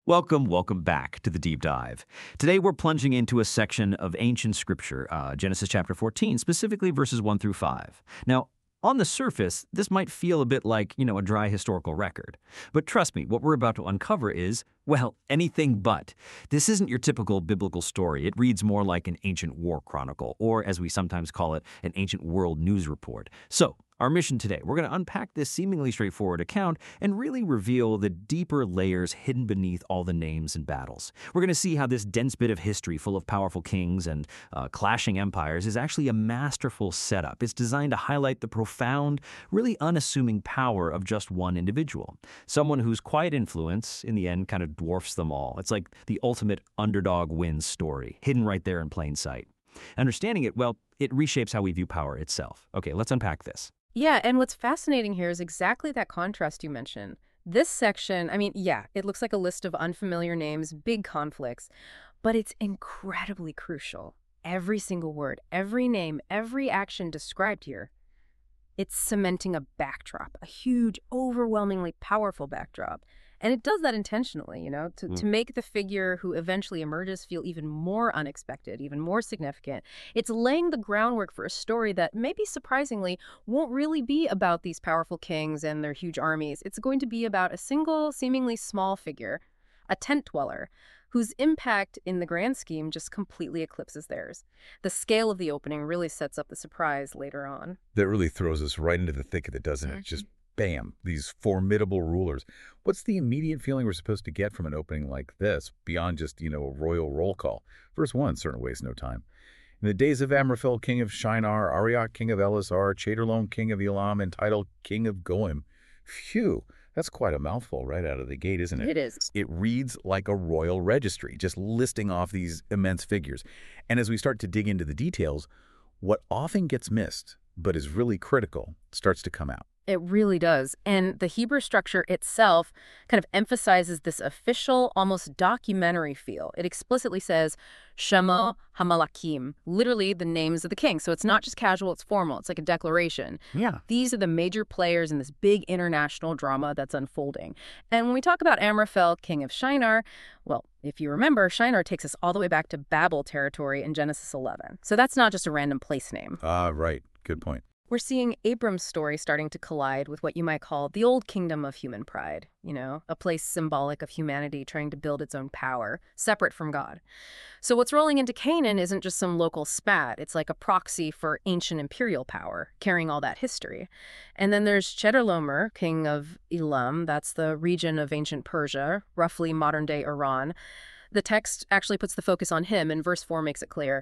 Welcome back to the Deep Dive. Today we're plunging into a section of ancient scripture, Genesis chapter 14, specifically verses 1 through 5. Now, on the surface, this might feel a bit like, a dry historical record. But trust me, what we're about to uncover is, well, anything but. This isn't your typical biblical story. It reads more like an ancient war chronicle, or as we sometimes call it, an ancient world news report. So, our mission today, we're going to unpack this seemingly straightforward account and really reveal the deeper layers hidden beneath all the names and battles. We're going to see how this dense bit of history full of powerful kings and clashing empires is actually a masterful setup. It's designed to highlight the profound, really unassuming power of just one individual. Someone whose quiet influence, in the end, kind of dwarfs them all. It's like the ultimate underdog wins story, hidden right there in plain sight. Understanding it, well, it reshapes how we view power itself. Okay, let's unpack this. Yeah, and what's fascinating here is exactly that contrast you mentioned. This section, it looks like a list of unfamiliar names, big conflicts, but it's incredibly crucial. Every single word, every name, every action described here, it's cementing a backdrop, a huge, overwhelmingly powerful backdrop. And it does that intentionally, to make the figure who eventually emerges feel even more unexpected, even more significant. It's laying the groundwork for a story that, maybe surprisingly, won't really be about these powerful kings and their huge armies. It's going to be about a single, seemingly small figure, a tent dweller, whose impact in the grand scheme just completely eclipses theirs. The scale of the opening really sets up the surprise later on. That really throws us right into the thick of it, doesn't it? Just bam, these formidable rulers. What's the immediate feeling we're supposed to get from an opening like this, beyond just, a royal roll call? Verse 1 certainly wastes no time. In the days of Amraphel, king of Shinar, Arioch, king of Elasar, Chedorlaomer, king of Elam, and Tidal, king of Goim. Phew, that's quite a mouthful right out of the gate, isn't it? It is. It reads like a royal registry, just listing off these immense figures. And as we start to dig into the details, what often gets missed, but is really critical, starts to come out. It really does. And the Hebrew structure itself kind of emphasizes this official, almost documentary feel. It explicitly says, Shemo HaMalakim, literally the names of the kings. So it's not just casual, it's formal. It's like a declaration. Yeah. These are the major players in this big international drama that's unfolding. And when we talk about Amraphel, king of Shinar, well, if you remember, Shinar takes us all the way back to Babel territory in Genesis 11. So that's not just a random place name. Right. Good point. We're seeing Abram's story starting to collide with what you might call the old kingdom of human pride, a place symbolic of humanity trying to build its own power, separate from God. So what's rolling into Canaan isn't just some local spat. It's like a proxy for ancient imperial power, carrying all that history. And then there's Chedorlaomer, king of Elam. That's the region of ancient Persia, roughly modern-day Iran. The text actually puts the focus on him, and verse 4 makes it clear.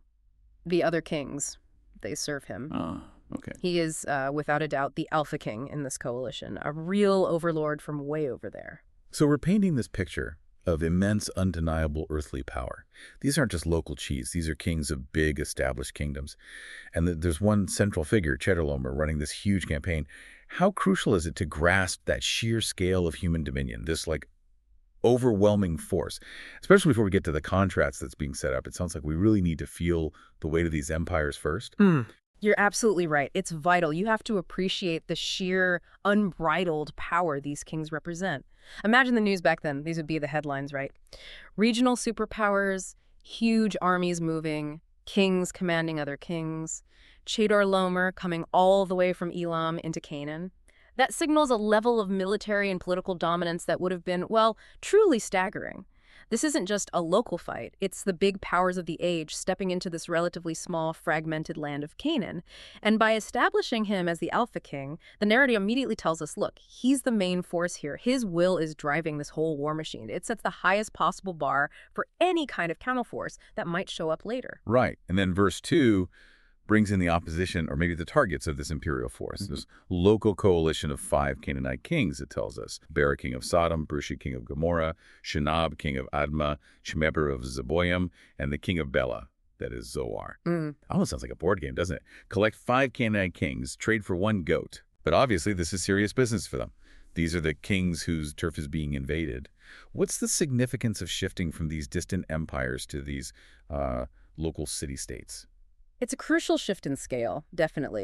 The other kings, they serve him. Okay. He is, without a doubt, the alpha king in this coalition, a real overlord from way over there. So we're painting this picture of immense, undeniable earthly power. These aren't just local chiefs. These are kings of big, established kingdoms. And there's one central figure, Chedorlaomer, running this huge campaign. How crucial is it to grasp that sheer scale of human dominion, this, overwhelming force? Especially before we get to the contrast that's being set up. It sounds like we really need to feel the weight of these empires first. You're absolutely right. It's vital. You have to appreciate the sheer, unbridled power these kings represent. Imagine the news back then. These would be the headlines, right? Regional superpowers, huge armies moving, kings commanding other kings, Chedorlaomer coming all the way from Elam into Canaan. That signals a level of military and political dominance that would have been, well, truly staggering. This isn't just a local fight. It's the big powers of the age stepping into this relatively small, fragmented land of Canaan. And by establishing him as the Alpha King, the narrative immediately tells us, look, he's the main force here. His will is driving this whole war machine. It sets the highest possible bar for any kind of counterforce that might show up later. Right. And then verse 2 brings in the opposition, or maybe the targets of this imperial force. This local coalition of 5 Canaanite kings, it tells us. Bera, king of Sodom, Bersha, king of Gomorrah, Shinab, king of Admah, Shemeber of Zeboim, and the king of Bela, that is Zoar. Almost sounds like a board game, doesn't it? Collect 5 Canaanite kings, trade for 1 goat. But obviously this is serious business for them. These are the kings whose turf is being invaded. What's the significance of shifting from these distant empires to these local city-states? It's a crucial shift in scale, definitely.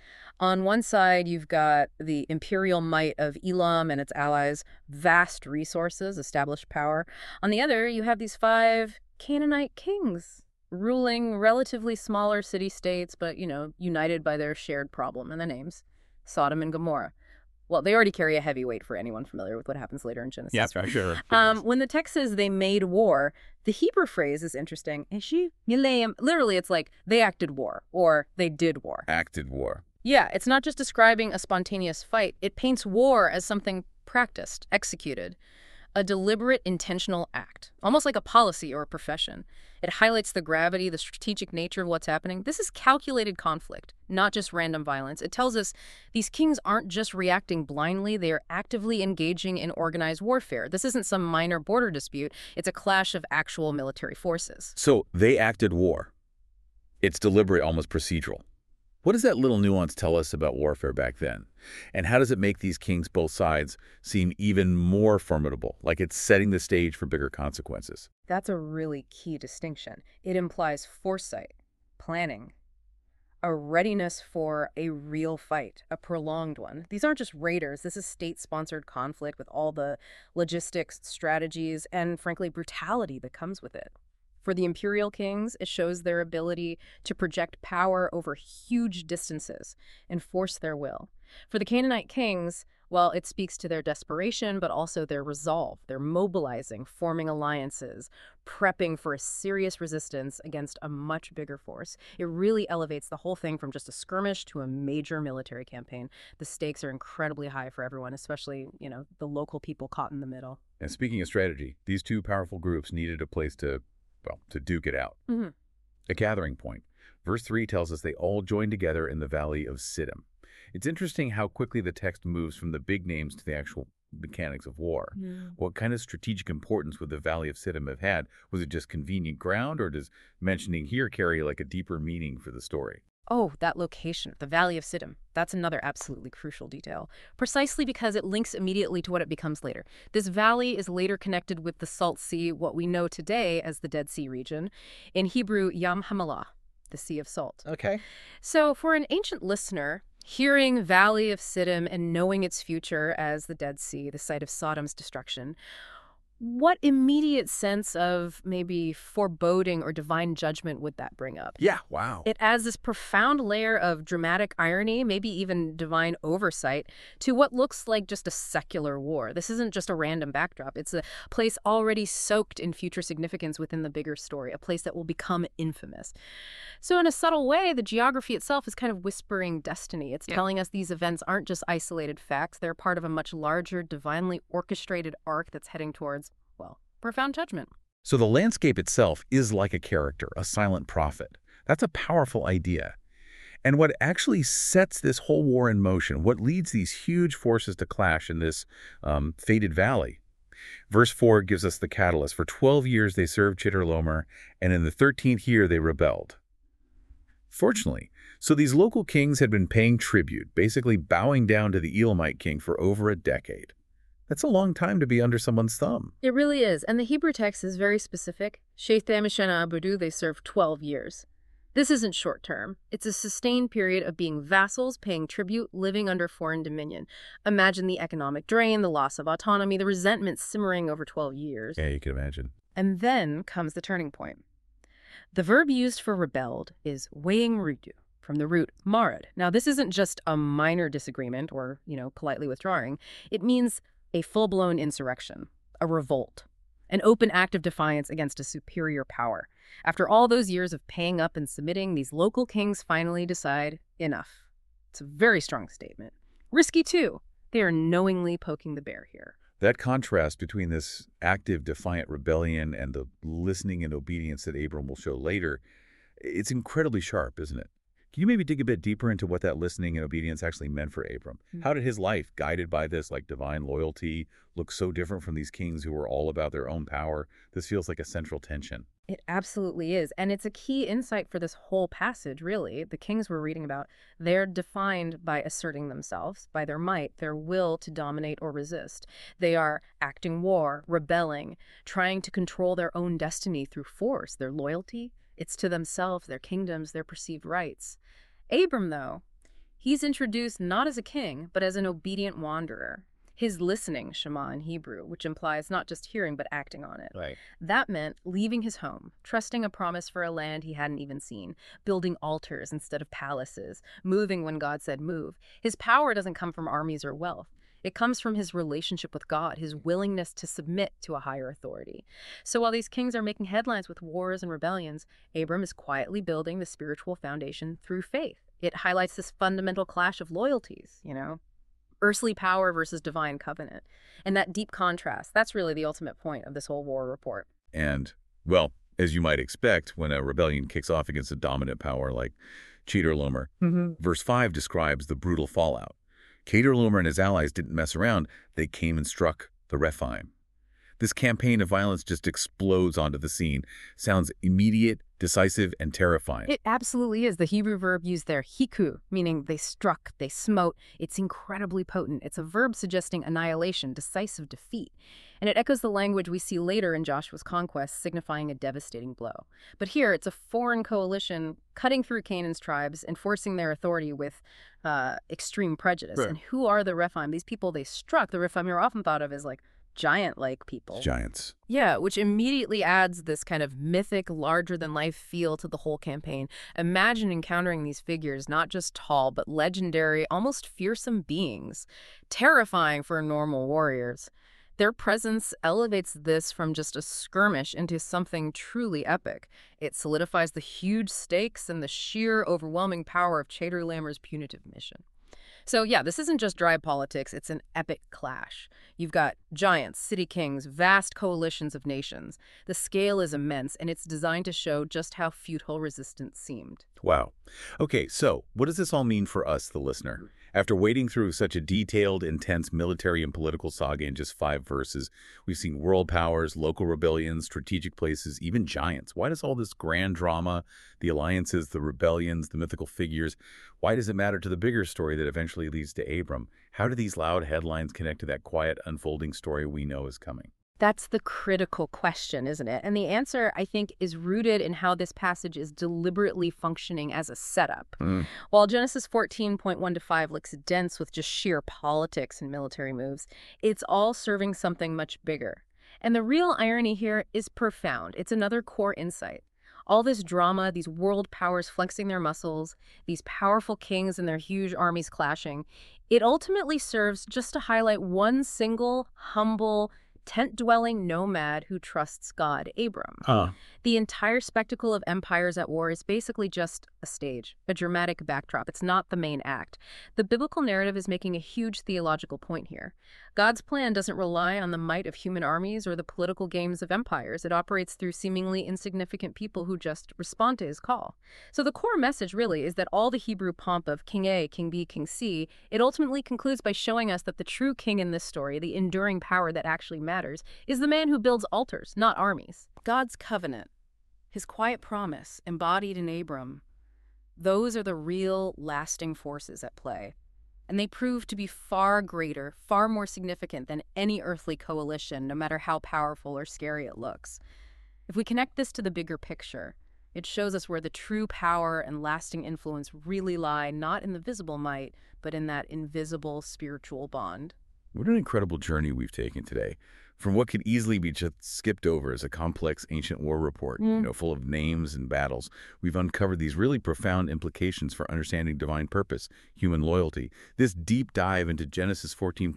On one side, you've got the imperial might of Elam and its allies, vast resources, established power. On the other, you have these 5 Canaanite kings ruling relatively smaller city-states, but, united by their shared problem and the names, Sodom and Gomorrah. Well, they already carry a heavy weight for anyone familiar with what happens later in Genesis. Yeah, for sure. When the text says they made war, the Hebrew phrase is interesting. Literally, it's like they acted war or they did war. Acted war. Yeah, it's not just describing a spontaneous fight. It paints war as something practiced, executed, a deliberate, intentional act, almost like a policy or a profession. It highlights the gravity, the strategic nature of what's happening. This is calculated conflict, not just random violence. It tells us these kings aren't just reacting blindly, they are actively engaging in organized warfare. This isn't some minor border dispute. It's a clash of actual military forces. So they acted war. It's deliberate, almost procedural. What does that little nuance tell us about warfare back then? And how does it make these kings, both sides, seem even more formidable, like it's setting the stage for bigger consequences? That's a really key distinction. It implies foresight, planning, a readiness for a real fight, a prolonged one. These aren't just raiders. This is state-sponsored conflict with all the logistics, strategies, and, frankly, brutality that comes with it. For the imperial kings, it shows their ability to project power over huge distances and force their will. For the Canaanite kings, well, it speaks to their desperation, but also their resolve. They're mobilizing, forming alliances, prepping for a serious resistance against a much bigger force. It really elevates the whole thing from just a skirmish to a major military campaign. The stakes are incredibly high for everyone, especially, the local people caught in the middle. And speaking of strategy, these two powerful groups needed a place to duke it out. Mm-hmm. A gathering point. Verse 3 tells us they all joined together in the valley of Siddim. It's interesting how quickly the text moves from the big names to the actual mechanics of war. Yeah. What kind of strategic importance would the valley of Siddim have had? Was it just convenient ground, or does mentioning here carry like a deeper meaning for the story? Oh, that location, the Valley of Siddim. That's another absolutely crucial detail, precisely because it links immediately to what it becomes later. This valley is later connected with the Salt Sea, what we know today as the Dead Sea region. In Hebrew, Yam HaMalah, the Sea of Salt. Okay. So for an ancient listener, hearing Valley of Siddim and knowing its future as the Dead Sea, the site of Sodom's destruction, what immediate sense of maybe foreboding or divine judgment would that bring up? Yeah, wow. It adds this profound layer of dramatic irony, maybe even divine oversight, to what looks like just a secular war. This isn't just a random backdrop. It's a place already soaked in future significance within the bigger story, a place that will become infamous. So in a subtle way, the geography itself is kind of whispering destiny. It's telling us these events aren't just isolated facts. They're part of a much larger, divinely orchestrated arc that's heading towards, well, profound judgment. So the landscape itself is like a character, a silent prophet. That's a powerful idea. And what actually sets this whole war in motion, what leads these huge forces to clash in this fated valley? Verse 4 gives us the catalyst. For 12 years they served Chedorlaomer, and in the 13th year they rebelled. Fortunately, so these local kings had been paying tribute, basically bowing down to the Elamite king for over a decade. That's a long time to be under someone's thumb. It really is, and the Hebrew text is very specific. Sheithem Shana Abudu, they served 12 years. This isn't short term. It's a sustained period of being vassals, paying tribute, living under foreign dominion. Imagine the economic drain, the loss of autonomy, the resentment simmering over 12 years. Yeah, you can imagine. And then comes the turning point. The verb used for rebelled is weighing rudu, from the root marad. Now, this isn't just a minor disagreement or, politely withdrawing. It means a full-blown insurrection, a revolt, an open act of defiance against a superior power. After all those years of paying up and submitting, these local kings finally decide enough. It's a very strong statement. Risky, too. They are knowingly poking the bear here. That contrast between this active, defiant rebellion and the listening and obedience that Abram will show later, it's incredibly sharp, isn't it? Can you maybe dig a bit deeper into what that listening and obedience actually meant for Abram? How did his life, guided by this divine loyalty, look so different from these kings who were all about their own power? This feels like a central tension. It absolutely is. And it's a key insight for this whole passage, really. The kings we're reading about, they're defined by asserting themselves, by their might, their will to dominate or resist. They are acting war, rebelling, trying to control their own destiny through force, their loyalty. It's to themselves, their kingdoms, their perceived rights. Abram, though, He's introduced not as a king, but as an obedient wanderer. His listening, Shema in Hebrew, which implies not just hearing but acting on it. Right. That meant leaving his home, trusting a promise for a land he hadn't even seen, building altars instead of palaces, moving when God said move. His power doesn't come from armies or wealth. It comes from his relationship with God, his willingness to submit to a higher authority. So while these kings are making headlines with wars and rebellions, Abram is quietly building the spiritual foundation through faith. It highlights this fundamental clash of loyalties, earthly power versus divine covenant. And that deep contrast, that's really the ultimate point of this whole war report. And, well, as you might expect, when a rebellion kicks off against a dominant power like Chedorlaomer, verse 5 describes the brutal fallout. Chedorlaomer and his allies didn't mess around. They came and struck the Rephaim. This campaign of violence just explodes onto the scene. Sounds immediate, decisive, and terrifying. It absolutely is. The Hebrew verb used there, hiku, meaning they struck, they smote. It's incredibly potent. It's a verb suggesting annihilation, decisive defeat. And it echoes the language we see later in Joshua's conquest, signifying a devastating blow. But here, it's a foreign coalition cutting through Canaan's tribes, enforcing their authority with extreme prejudice. Right. And who are the Rephaim? These people they struck, the Rephaim are often thought of as like giant-like people. Giants. Yeah, which immediately adds this kind of mythic, larger-than-life feel to the whole campaign. Imagine encountering these figures, not just tall, but legendary, almost fearsome beings, terrifying for normal warriors. Their presence elevates this from just a skirmish into something truly epic. It solidifies the huge stakes and the sheer, overwhelming power of Chedorlaomer's punitive mission. So yeah, this isn't just dry politics, it's an epic clash. You've got giants, city kings, vast coalitions of nations. The scale is immense, and it's designed to show just how futile resistance seemed. Wow. Okay, so what does this all mean for us, the listener? After wading through such a detailed, intense military and political saga in just 5 verses, we've seen world powers, local rebellions, strategic places, even giants. Why does all this grand drama, the alliances, the rebellions, the mythical figures, why does it matter to the bigger story that eventually leads to Abram? How do these loud headlines connect to that quiet, unfolding story we know is coming? That's the critical question, isn't it? And the answer, I think, is rooted in how this passage is deliberately functioning as a setup. While Genesis 14:1-5 looks dense with just sheer politics and military moves, it's all serving something much bigger. And the real irony here is profound. It's another core insight. All this drama, these world powers flexing their muscles, these powerful kings and their huge armies clashing, it ultimately serves just to highlight one single, humble, tent-dwelling nomad who trusts God, Abram. The entire spectacle of empires at war is basically just a stage, a dramatic backdrop. It's not the main act. The biblical narrative is making a huge theological point here. God's plan doesn't rely on the might of human armies or the political games of empires. It operates through seemingly insignificant people who just respond to his call. So the core message really is that all the Hebrew pomp of King A, King B, King C, it ultimately concludes by showing us that the true king in this story, the enduring power that actually matters, is the man who builds altars, not armies. God's covenant, his quiet promise embodied in Abram, those are the real lasting forces at play. And they prove to be far greater, far more significant than any earthly coalition, no matter how powerful or scary it looks. If we connect this to the bigger picture, it shows us where the true power and lasting influence really lie, not in the visible might, but in that invisible spiritual bond. What an incredible journey we've taken today. From what could easily be just skipped over as a complex ancient war report, full of names and battles, we've uncovered these really profound implications for understanding divine purpose, human loyalty. This deep dive into Genesis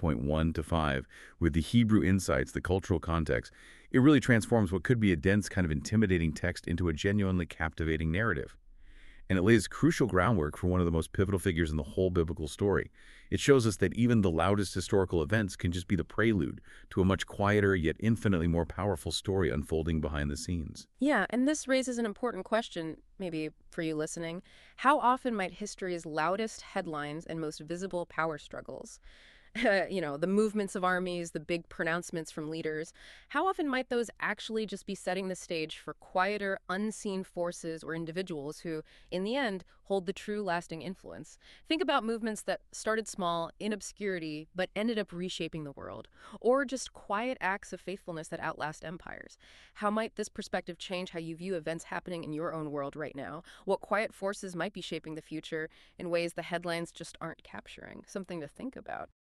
14:1-5, with the Hebrew insights, the cultural context, it really transforms what could be a dense, kind of intimidating text into a genuinely captivating narrative. And it lays crucial groundwork for one of the most pivotal figures in the whole biblical story. It shows us that even the loudest historical events can just be the prelude to a much quieter yet infinitely more powerful story unfolding behind the scenes. Yeah, and this raises an important question, maybe for you listening. How often might history's loudest headlines and most visible power struggles The movements of armies, the big pronouncements from leaders. How often might those actually just be setting the stage for quieter, unseen forces or individuals who, in the end, hold the true lasting influence? Think about movements that started small, in obscurity, but ended up reshaping the world. Or just quiet acts of faithfulness that outlast empires. How might this perspective change how you view events happening in your own world right now? What quiet forces might be shaping the future in ways the headlines just aren't capturing? Something to think about.